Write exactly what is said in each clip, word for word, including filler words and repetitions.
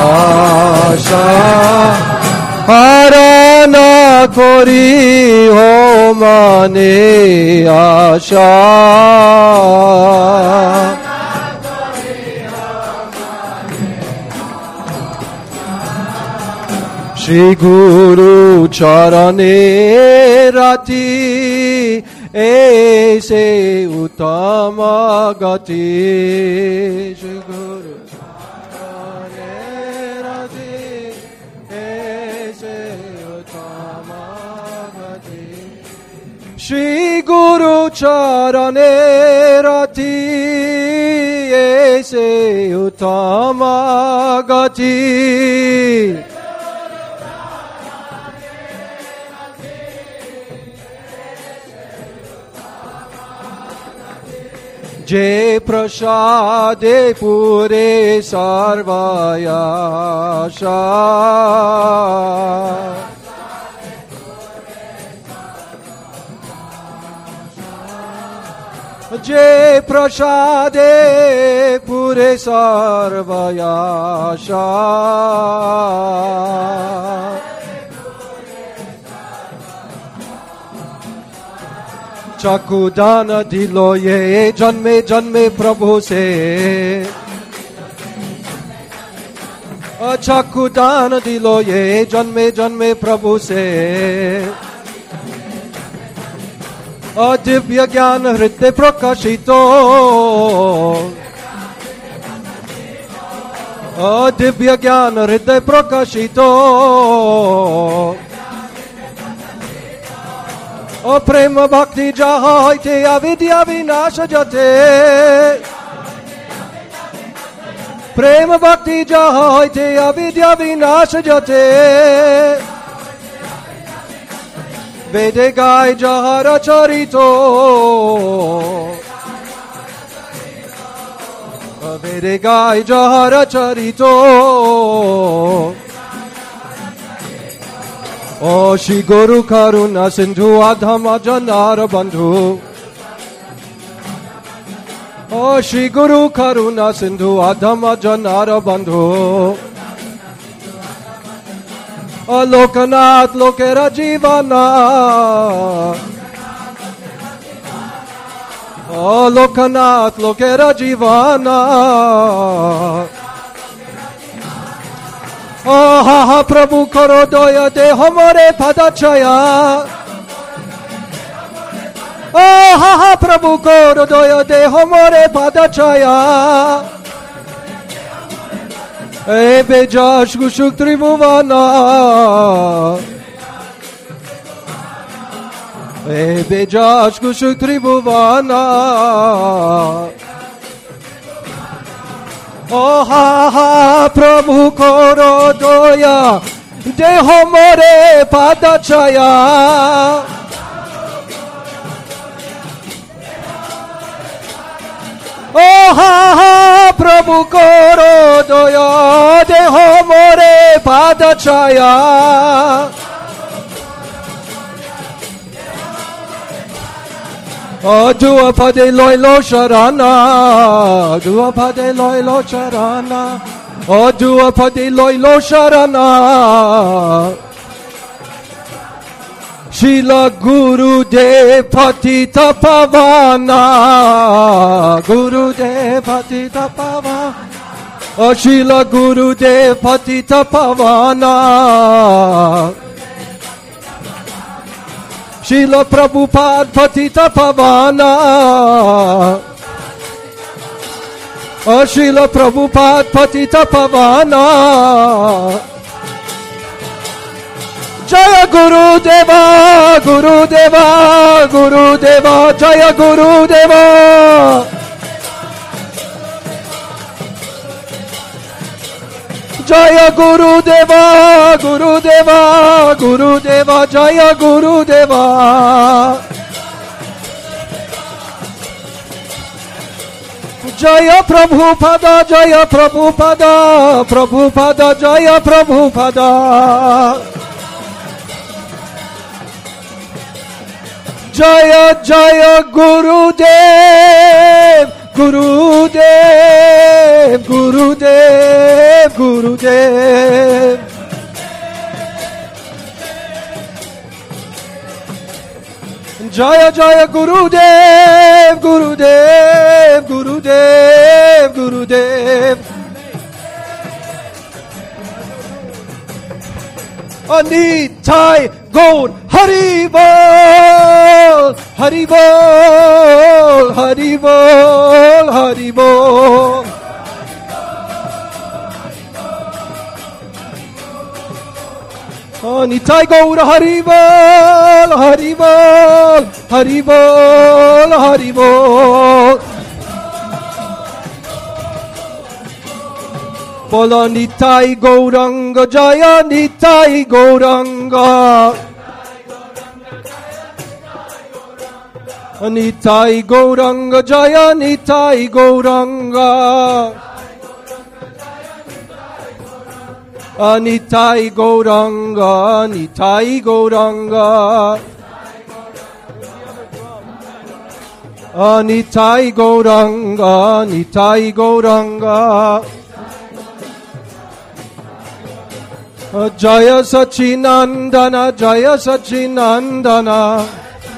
आशा हाराना करी हो माने आशा श्री गुरु चरणे राति ऐसे उत्तम गति श्री गुरु चरणे राति ऐसे उत्तम गति श्री गुरु चरणे राति ऐसे उत्तम गति जे प्रसादे पूरे सर्वयाशा जे प्रसादे पूरे सर्वयाशा चक्षुदान दिलो ये जन्मे जन्मे प्रभु से चक्षुदान दिलो ये जन्मे जन्मे प्रभु से दिव्य ज्ञान हृदय प्रकाशितो दिव्य ज्ञान हृदय प्रकाशितो ओ प्रेम भक्ति जहाँ होते अविद्या विनाश जते प्रेम भक्ति जहाँ होते अविद्या विनाश जते वेदे गाय जहाँ रचरितो वेदे गाय जहाँ रचरितो ओ श्री गुरु करुणा सिंधु आधम जनार बंधु ओ श्री गुरु करुणा सिंधु आधम जनार बंधु ओ लोकनाथ लोकेरा जीवना ओ लोकनाथ लोकेरा जीवना ओ हा हा प्रभु करो दया दे हमारे पदछाया ओ हा हा प्रभु करो दया दे हमारे पदछाया ए बेजाश कुशुक त्रिभुवना ए बेजाश कुशुक त्रिभुवना ओ हा हा प्रभु करो दया दे हमारे पदछाया ओ हा हा प्रभु करो दया दे हमारे पदछाया ओ दुआ पदे लोयलो शराना दुआ पदे लोयलो शराना ओ दुआ पदे लोयलो शराना शिला गुरुदेव पतित पावना गुरुदेव पतित पावना ओ शिला गुरुदेव पतित पावना शिला प्रभुपाद पतित पावना ओ शिला प्रभुपाद पतित पावना जय गुरुदेवा गुरुदेवा गुरुदेवा जय गुरुदेवा जय गुरुदेवा गुरुदेवा गुरुदेवा जय गुरुदेवा जय प्रभुपाद जय प्रभुपाद प्रभुपाद जय प्रभुपाद जय जय गुरुदेव Gurudev, Gurudev, Gurudev. Jaya Jaya Gurudev, Gurudev, Gurudev, Gurudev. Nitai Gaur Hari Bol, Hari Bol, Hari Bol, Hari Bol. Nitai Gaur Hari Bol, Hari Bol, Hari Bol, Hari Bol. Bola Nitai Gauranga Jaya, Nitai Gauranga. Nitai Gauranga Jaya, Nitai Gauranga. Nitai Gauranga, Nitai Gauranga. Nitai Gauranga, Nitai Gauranga. Jaya Sachinandana, Jaya Sachinandana.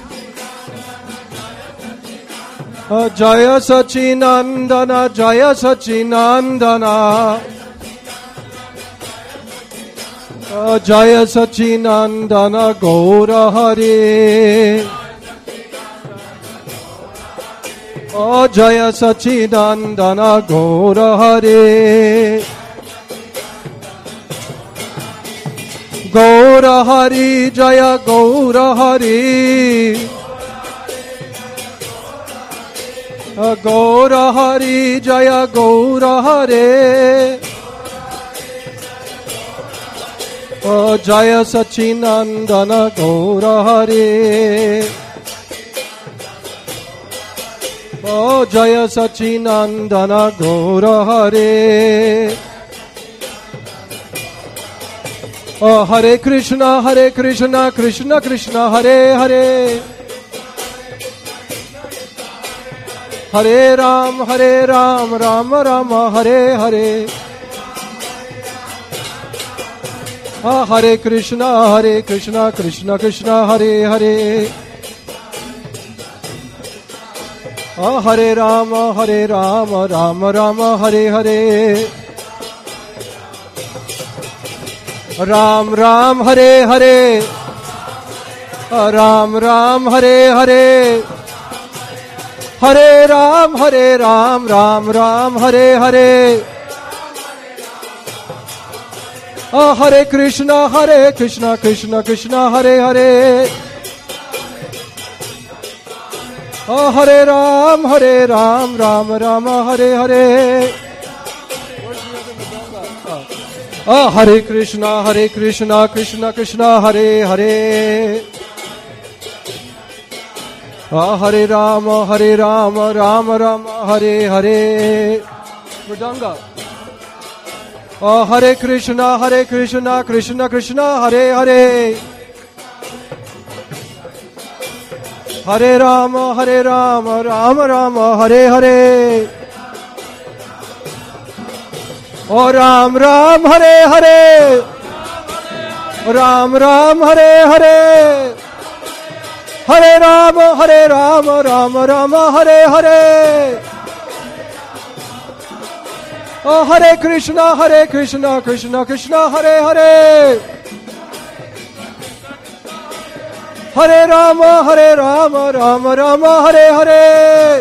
Jaya Sachinandana, Jaya Sachinandana. Jaya Sachinandana Gaura Hari. Oh Jaya Sachinandana Gaura Hari. Gaura Hari, Jaya Gaura Hari. Gaura Hari, Jaya Gaura Hari. Oh, Jaya Sachinandana Gaura Hari. Oh, Jaya Sachinandana Gaura Hari. Oh, Hare Krishna, Hare Krishna, Krishna Krishna, Hare Hare. Hare Ram, Hare Ram, Ram Ram, Hare Hare. Oh, Hare Krishna, Hare Krishna, Krishna Krishna, Hare Hare. Oh, Hare Ram, Hare Ram, Ram Ram, Hare Hare. Ram Ram Hare Hare. Ram Ram Hare Hare. Hare Ram Hare Ram, Ram Ram Hare Hare. Oh, Hare Krishna, Hare Krishna, Krishna Krishna, Hare Hare. Oh, Hare Ram, Hare Ram, Ram Ram, Hare Hare. Oh, Hare Krishna, Hare Krishna, Krishna Krishna, Hare Hare. Oh, Hare Rama, Hare Rama, Rama Rama, Hare Hare. Mridanga. Oh, Hare Krishna, Hare Krishna, Krishna Krishna, Hare Hare. Hare Rama, Hare Rama, Rama Rama, Hare Hare. Oh, Ram Ram, Hare Hare. Ram Ram, Hare Hare. Hare Rama, Hare Rama, Rama Rama, Hare Hare. Oh, Hare Krishna, Hare Krishna, Krishna Krishna, Hare Hare. Hare Rama, Hare Rama, Rama Rama, Hare Hare.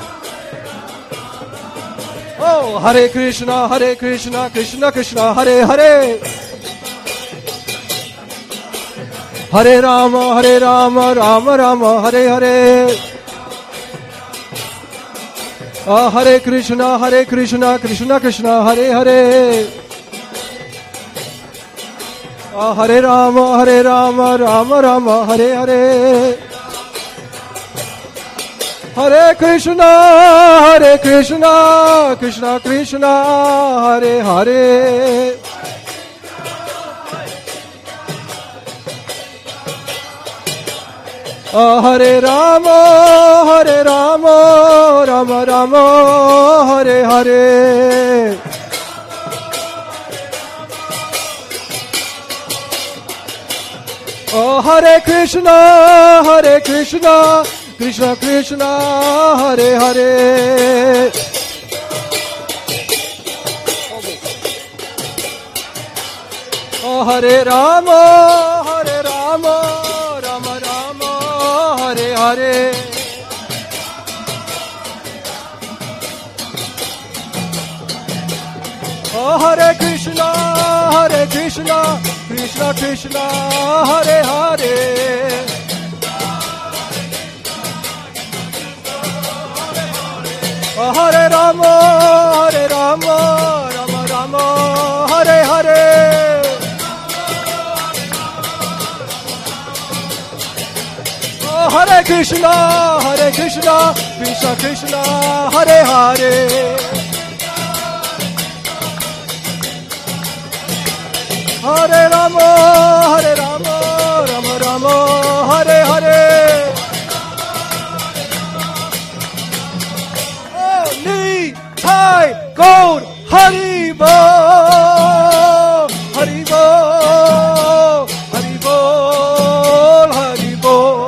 Oh, Hare Krishna, Hare Krishna, Krishna Krishna, Hare Hare. Hare Rama, Hare Rama, Rama Rama, Hare Hare. Oh, Hare Krishna, Hare Krishna, Krishna Krishna, Hare Hare. Oh, Hare Rama, Hare Rama, Rama Rama, Hare Hare. Hare Krishna, Hare Krishna, Krishna Krishna, Hare Hare. Hare Rama, Hare Rama, Rama Rama, Hare Hare. Oh, Hare Krishna, Hare Krishna, Krishna Krishna, Hare Hare. Oh, Hare Rama, Hare Rama, Rama Rama, Hare Hare. Oh, Hare Krishna, Hare Krishna, Krishna Krishna, Hare Hare. Oh, Hare Rama, Hare Rama, Rama Rama, Hare Hare. Oh, Hare Krishna, Hare Krishna, Krishna Krishna, Hare Hare. Hare Rama, Hare Rama, Rama Rama, Hare Hare. Oh, Nitai Gaur Hari Bol, Hari Bol, Hari Bol, Hari Bol.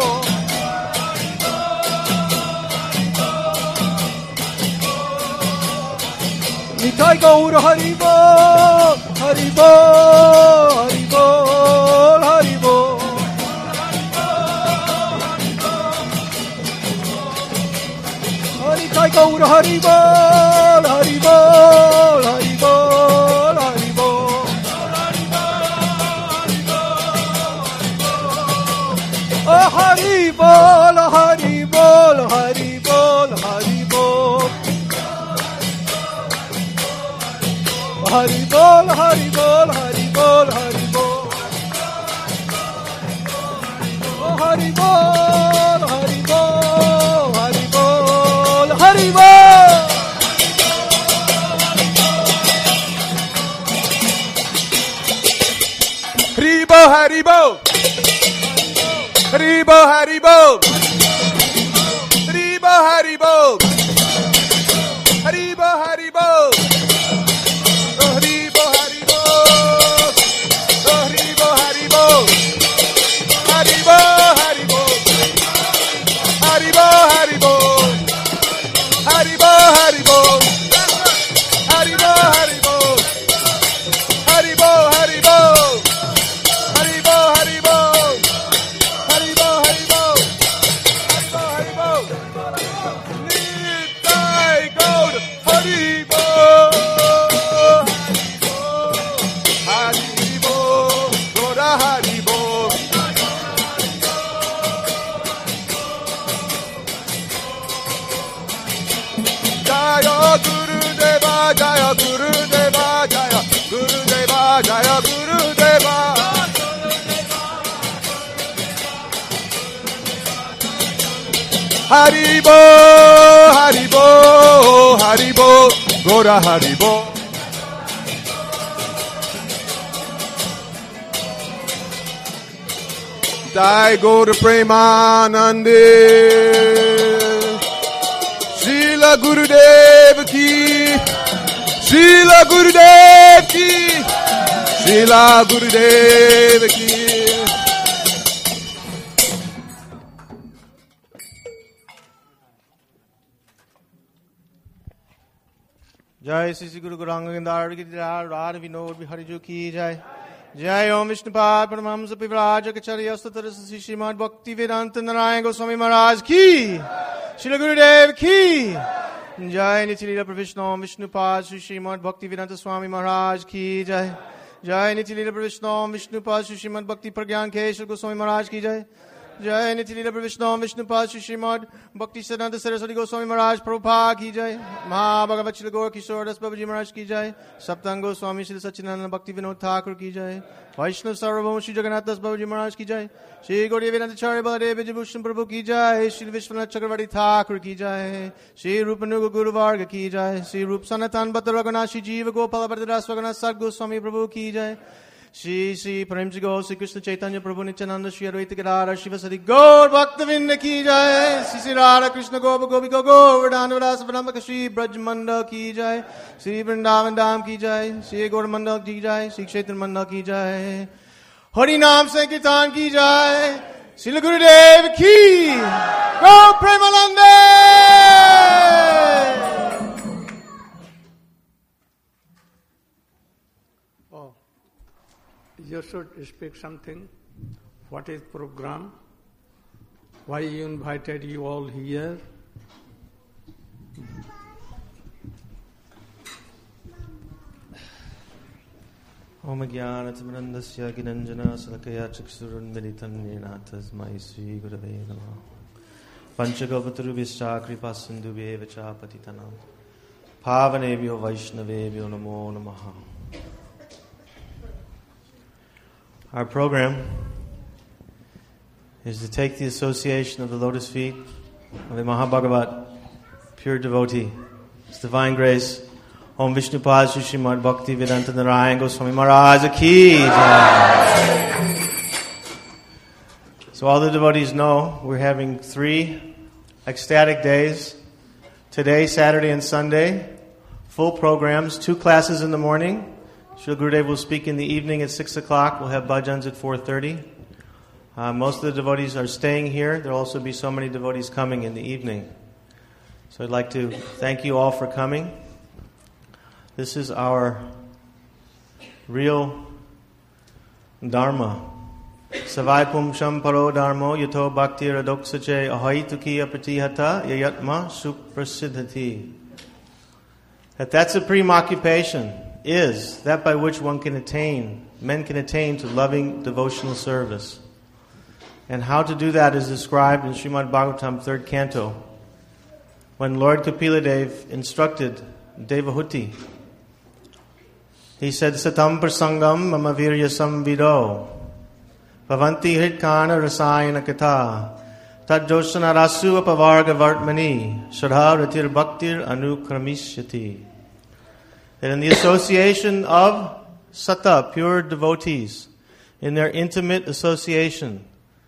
Nitai Gaur Hari Bol, Hari Bol, Hari Bol, Hari Bol. Nitai Gaur Hari Bol, Hari Bol, Hari Bol, Hari Bol. Oh, Hari Bol, Hari Bol, Hari Bol, Hari Bol. Hari Bol, Hari Bol, Hari Bol, Hari Bol. Oh, Hari Bol, Hari Bol, Hari Bol, Hari Bol. Haribo, Haribo, Haribo, Haribo, Haribo, Haribo, Haribo, Haribo. Jaya Gurudeva, Jaya Gurudeva, Jaya Gurudeva. Haribo, Haribo, Haribo, Gora Haribo. Jai Gora Premanande. Srila Gurudev ki, Srila Gurudev ki, Srila Gurudev ki. Jai Sri Guru Gauranga Gandhar ki jai, Radha Vinod Bihari Ji ki jai. Jai Om Vishnupad Paramahamsa Pivaraja Kacharya Satarasasi Srimad Bhakti Vedanta Narayan Goswami Maharaj ki, Srila Gurudev ki. Jai Nityalila Pravishna Vishnupad Sri Srimad Bhakti Vedanta Swami Maharaj ki jai. Jai Nityalila Pravishna Vishnupad Sri Srimad Bhakti Pragyan Keshar Goswami Maharaj ki jai. Jai Nityalila Pravishna Vishnupad Sri Srimad Bhakti Siddhanta Saraswati Goswami Maharaj Prabhupada ki jai. Mahabhagavat Shri Gaur Kishore Das Babaji Maharaj ki jai. Saptang Goswami Shri Satchidananda Bhakti Vinod Thakur ki jai. Vaishnav Sarvabhauma Shri Jagannath Das Babaji Maharaj ki jai. Shri Gauriya Vedantacharya Baladev Vijayabhushan Prabhu ki jai. Shri Vishwanath Chakravarti Thakur ki jai. Shri Rupanuga Guru Varga ki jai. Shri Rup Sanatan Bhatta Raghunath Shri Jiva Gopala Bhattadasa Raghunath Sat Goswami Prabhu ki jai. Shri Shri Premji Go Shri Krishna Chaitanya Prabhu Nityananda Shri Advaita Gadadhar Shivasari Gaur Bhaktavinda Ki Jai Shri Shri Radha Krishna Gopa Gopika Govardhana Vidasa Vadambaka Shri Brajmanda Ki Jai Shri Vrindavan Dham Ki Jai Shri Gaur Ki Jai Shri Kshetra Manda Ki Jai Hari Naam Sankirtan Ki Jai Srila Gurudev Ki Gaur Premanande. Oh, you should speak something. What is program? Why you invited you all here? Om Jnanatimrandasya Ginanjana Salakaya Chaksurunmilitanena Tasmai Sri Gurave Namaha Panchagopaturu Vischa Kripasindu Vacha Patitanam Pavanebhyo Vaishnavebhyo Namo Namaha. Our program is to take the association of the lotus feet of a Mahabhagavat, pure devotee, His divine grace. Om Vishnu Pad Shri Srimad Bhakti Vedanta Narayan Goswami Maharaj Ki Jai. So all the devotees know we're having three ecstatic days. Today, Saturday and Sunday, full programs, two classes in the morning. Srila Gurudev will speak in the evening at six o'clock. We'll have bhajans at four thirty. Uh, most of the devotees are staying here. There will also be so many devotees coming in the evening. So I'd like to thank you all for coming. This is our real Dharma. Savai pumsham paro dharmo yato bhakti radoksache ahaituki apatihata yayatma suprasiddhati. That that supreme occupation is that by which one can attain, men can attain to loving devotional service. And how to do that is described in Srimad Bhagavatam, third canto, when Lord Kapila Dev instructed Devahuti. He said, Satam prasangam mama virya samvido bhavanti hritkana rasayana katha tad joshana rasu apavarga vartmani shradha ratir bhaktir anukramishyati. That in the association of sata, pure devotees, in their intimate association,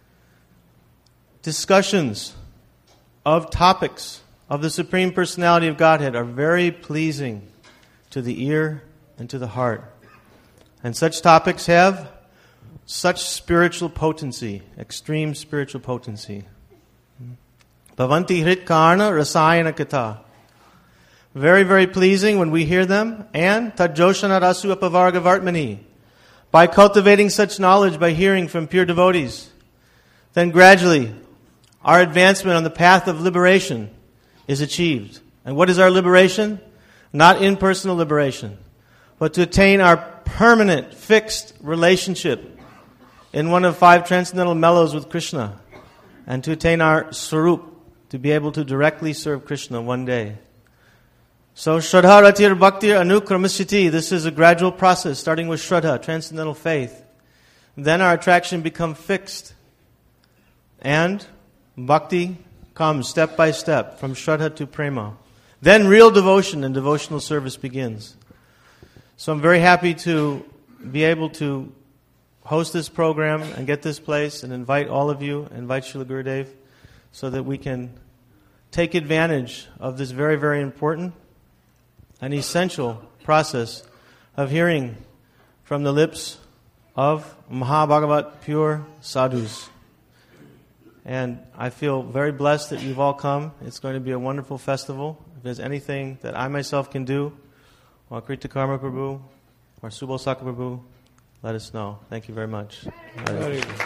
discussions of topics of the Supreme Personality of Godhead are very pleasing to the ear and to the heart. And such topics have such spiritual potency, extreme spiritual potency. Bhavanti hritkarna rasayana katha. Very, very pleasing when we hear them. And tajoshana rasu apavarga vartmani. By cultivating such knowledge, by hearing from pure devotees, then gradually our advancement on the path of liberation is achieved. And what is our liberation? Not impersonal liberation, but to attain our permanent, fixed relationship in one of five transcendental mellows with Krishna, and to attain our Swarup, to be able to directly serve Krishna one day. So, Shraddha Ratir Bhaktir Anukramishyati, this is a gradual process, starting with Shraddha, transcendental faith. Then our attraction becomes fixed, and Bhakti comes step by step, from Shraddha to Prema. Then real devotion and devotional service begins. So I'm very happy to be able to host this program and get this place and invite all of you, invite Srila Gurudev, so that we can take advantage of this very, very important and essential process of hearing from the lips of Mahabhagavat pure sadhus. And I feel very blessed that you've all come. It's going to be a wonderful festival. If there's anything that I myself can do, or Krita Karma Prabhu, or Subal Saka Prabhu, let us know. Thank you very much. Very good.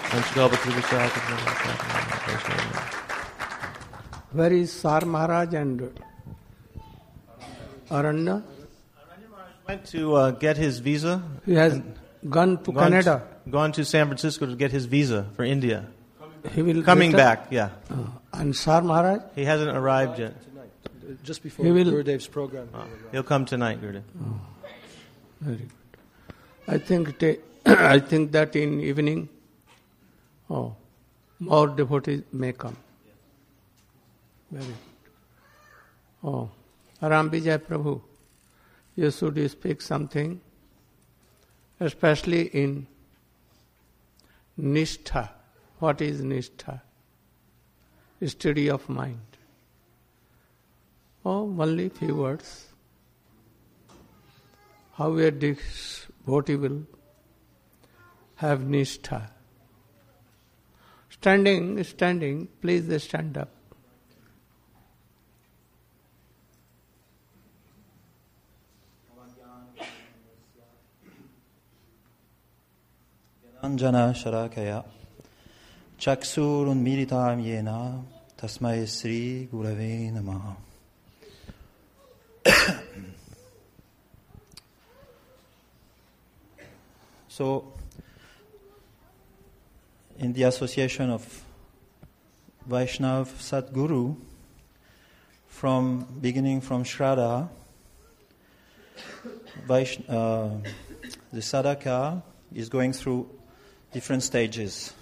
Where is Sar Maharaj and Aranya? Went to uh, get his visa. He has gone to gone Canada. To, gone to San Francisco to get his visa for India. He will Coming return? back, yeah. Uh, and Sar Maharaj? He hasn't arrived yet. Just before He will- Gurudev's program. Oh, he'll come tonight, Gurudev. Very good. I think ta- I think that in evening, oh, more devotees may come. Very good. Oh, Ram Vijay Prabhu, you should speak something especially in Nishtha. What is Nishtha? Study of mind. Oh, only few words. How a devotee will have Nishtha. Standing, standing, please stand up. Anjana Sharakaya Chaksurun Militam Yena Tasmai Sri Gurave Namaha. So, in the association of Vaishnav Sadguru, from beginning from Shraddha, Vaishn- uh, the sadhaka is going through different stages.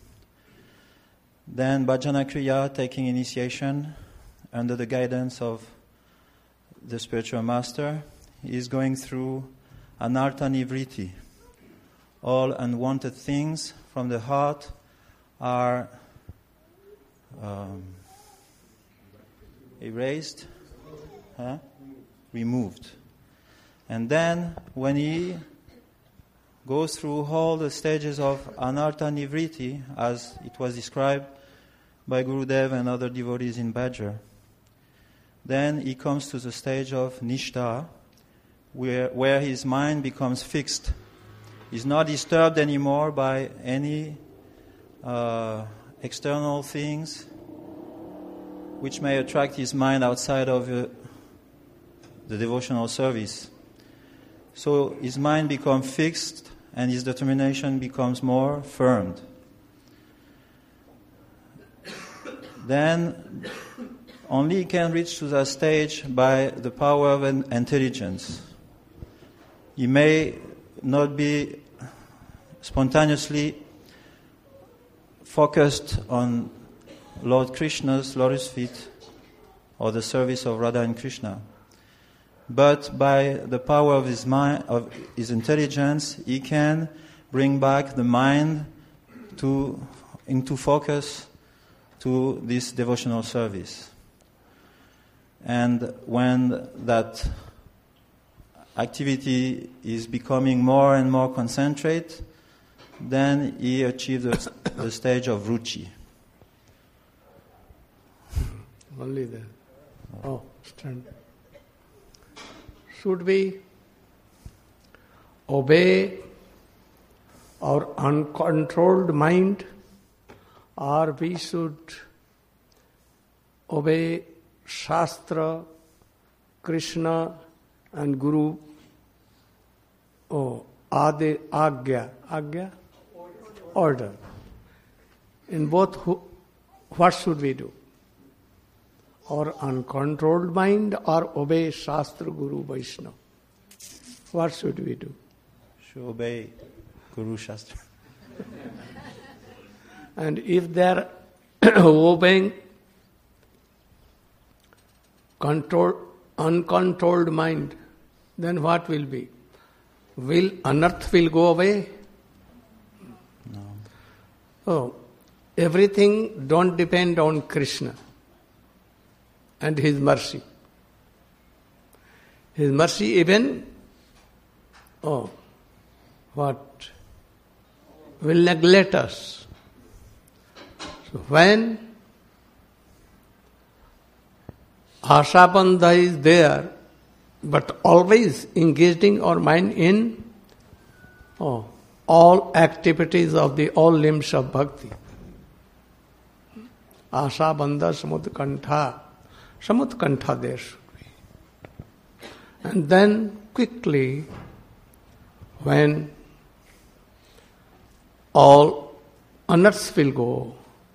Then Bhajana Kriya, taking initiation under the guidance of the spiritual master, is going through Anartha Nivriti. All unwanted things from the heart are um, erased, huh? removed. And then when he goes through all the stages of Anartha Nivriti, as it was described by Gurudev and other devotees in Badger, then he comes to the stage of Nishtha, where, where his mind becomes fixed. He's not disturbed anymore by any uh, external things which may attract his mind outside of uh, the devotional service. So his mind becomes fixed and his determination becomes more firm. Then only he can reach to that stage by the power of an intelligence. He may not be spontaneously focused on Lord Krishna's lotus feet or the service of Radha and Krishna. But by the power of his mind, of his intelligence, he can bring back the mind to into focus to this devotional service. And when that activity is becoming more and more concentrate, then he achieves the, the stage of ruchi. Only there. Oh, stand. Should we obey our uncontrolled mind, or we should obey Shastra, Krishna and Guru? Oh, Adi, Agya, Agya? Order. In both, who, what should we do? Or uncontrolled mind, or obey Shastra, Guru, Vaishnava? What should we do? Should obey Guru Shastra. And if they are obeying control, uncontrolled mind, then what will be? Will unearth will go away? No. Oh, everything don't depend on Krishna and His mercy. His mercy even, oh, what? Will neglect us. So when Ashabandha is there, but always engaging our mind in oh, all activities of the all limbs of bhakti. Ashabandha samudkantha. Samudkantha there should be. And then quickly, when all unearths will go,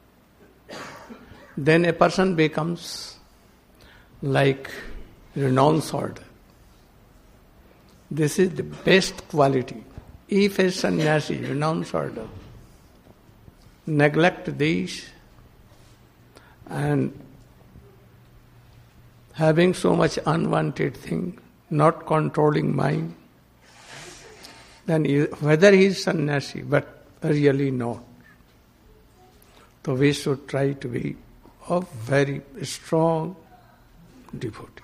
then a person becomes like renounce order. This is the best quality. If a sannyasi renounce order, neglect these, and having so much unwanted thing, not controlling mind, then he, whether he is sannyasi, but really not. So we should try to be a very strong devotee.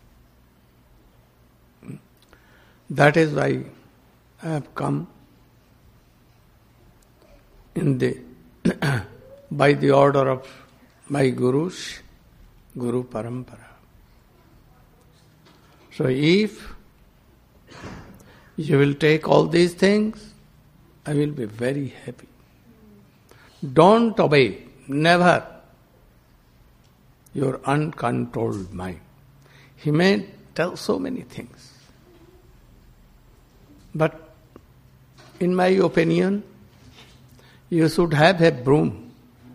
That is why I have come in the by the order of my gurus, Guru Parampara. So if you will take all these things, I will be very happy. Don't obey, never, your uncontrolled mind. He may tell so many things. But in my opinion, you should have a broom.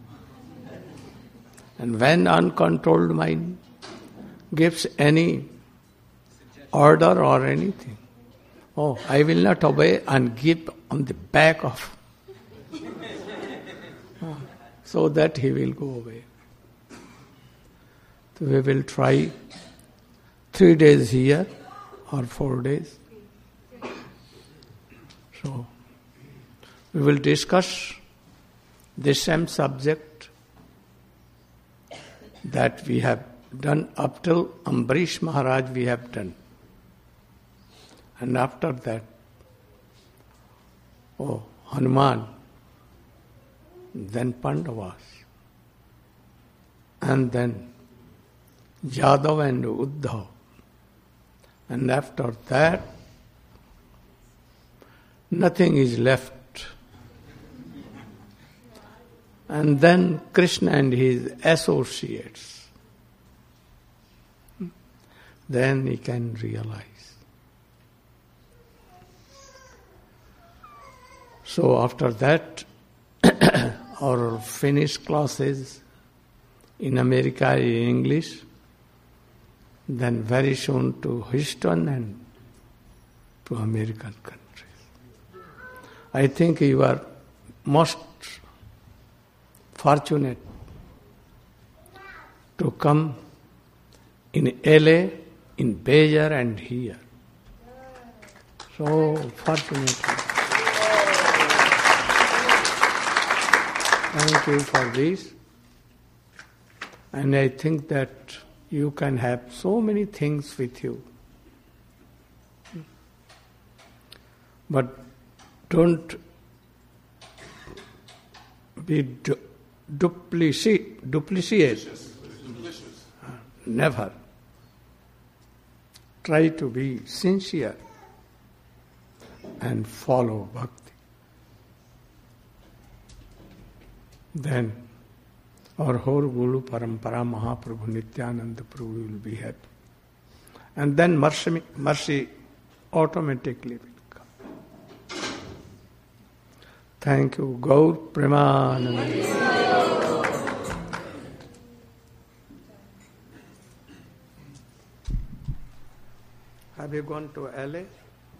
And when uncontrolled mind gives any order or anything, oh, I will not obey and give on the back of, so that he will go away. So we will try three days here or four days. So we will discuss the same subject that we have done up till Ambarish Maharaj we have done. And after that, oh, Hanuman, then Pandavas, and then Yadav and Uddhav. And after that, nothing is left. And then Krishna and his associates. Then he can realize. So after that, our finished classes in America in English, then very soon to Houston and to American countries. I think you are most fortunate to come in L A, in Bayer and here. So fortunate. Thank you for this. And I think that you can have so many things with you. But don't be du- duplici- duplicate. Uh, never. Try to be sincere and follow bhakti. Then our whole Guru Parampara Mahaprabhu Nityananda Prabhu will be happy. And then mercy, mercy automatically will come. Thank you. Gaur Premananda. Have you gone to L A? Yes.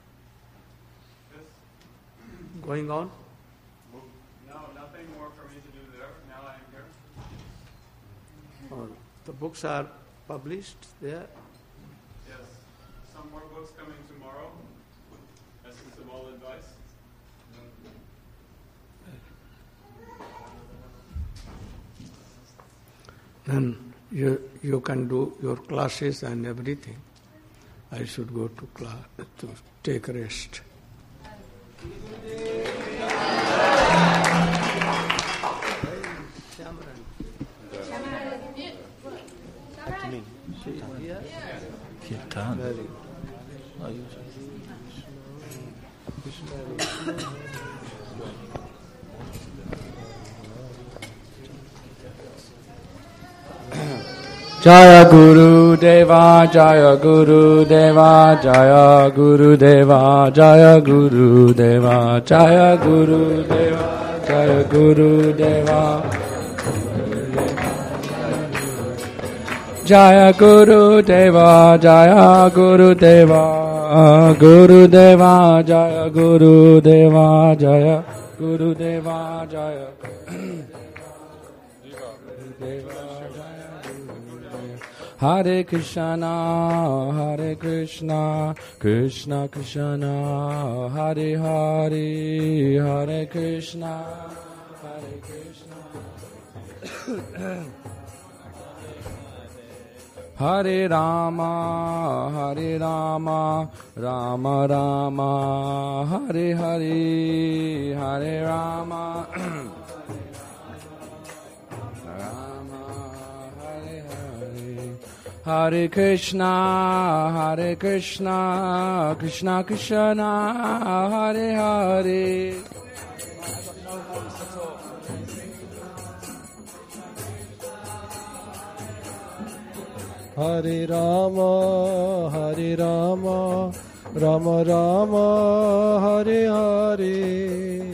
Going on? No, nothing more for me to do there. Now I am here. Oh, the books are published there? Yes. Some more books coming tomorrow. Essence of All Advice. Then you, you can do your classes and everything. I should go to class to take rest. Jaya Guru Deva, Jaya Guru Deva, Jaya Guru Deva, Jaya Guru Deva, Jaya Guru Deva, Jaya Guru Deva, Jaya Guru Deva, Jaya Guru Deva, Guru Deva, Jaya Guru Deva, Jaya Guru Deva, Jaya Hare Krishna, Hare Krishna, Krishna Krishna, Hare Hare, Hare Krishna, Hare Krishna. Hare Rama, Hare Rama, Rama Rama, Hare Hare, Hare Rama, Rama, Hare Hare, Hare Krishna, Hare Krishna, Krishna Krishna, Hare Hare. Hare Rama, Hare Rama, Rama Rama, Hare Hare.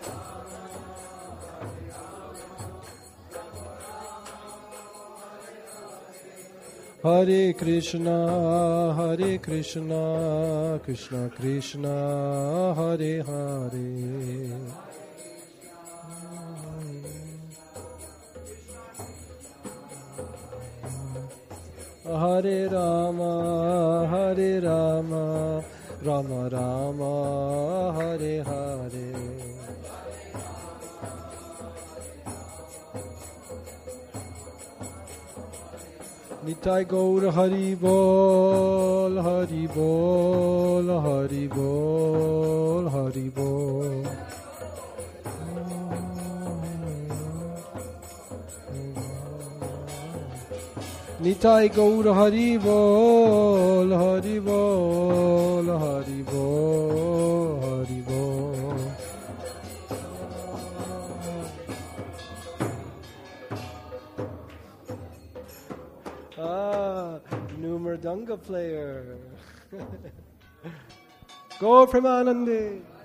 Hare Krishna, Hare Krishna, Krishna Krishna, Hare Hare. Hare Rama, Hare Rama, Rama Rama, Hare Hare. Nitai Gaur Hari Bol, Hari Bol, Hari Bol, Hari Bol. Nitai Gaur Hari Bol, Hari Bol, Hari Bol, Hari Bol. Ah, new mridanga player. Go Premanandi.